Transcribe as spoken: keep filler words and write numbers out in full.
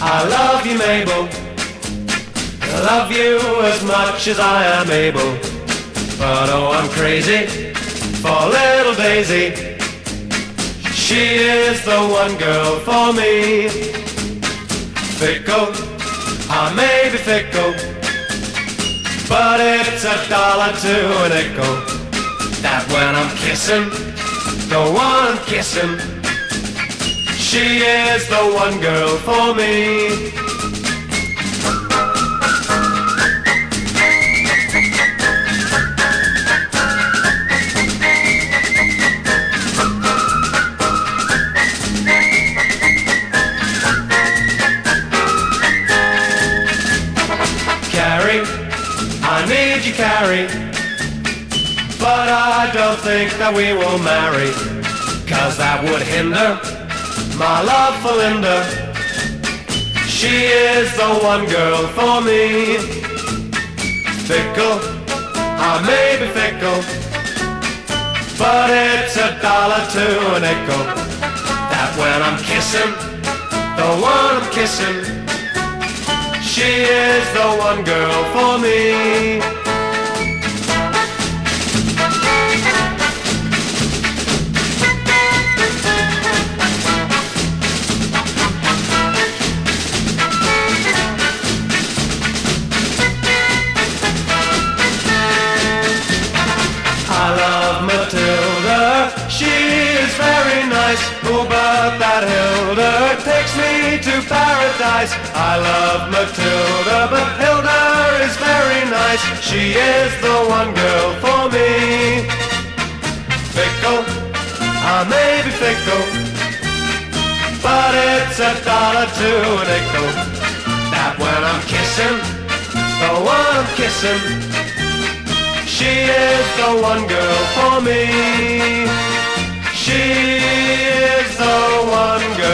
I love you, Mabel. I love you as much as I am able. But oh, I'm crazy for little Daisy. She is the one girl for me. Fickle, I may be fickle, but it's a dollar to a nickel that when I'm kissing the one I'm kissing, she is the one girl for me. Carrie, I need you, Carrie, but I don't think that we will marry, 'cause that would hinder my love for Linda. She is the one girl for me. Fickle, I may be fickle, but it's a dollar to a nickel that when I'm kissing the one I'm kissing, she is the one girl for me. I love Matilda, she is very nice. Oh, but that Hilda takes me to paradise. I love Matilda, but Hilda is very nice. She is the one girl for me. Fickle, I may be fickle, but it's a dollar to a nickel that when I'm kissing the one I'm kissing, she is the one girl for me. She is the one girl.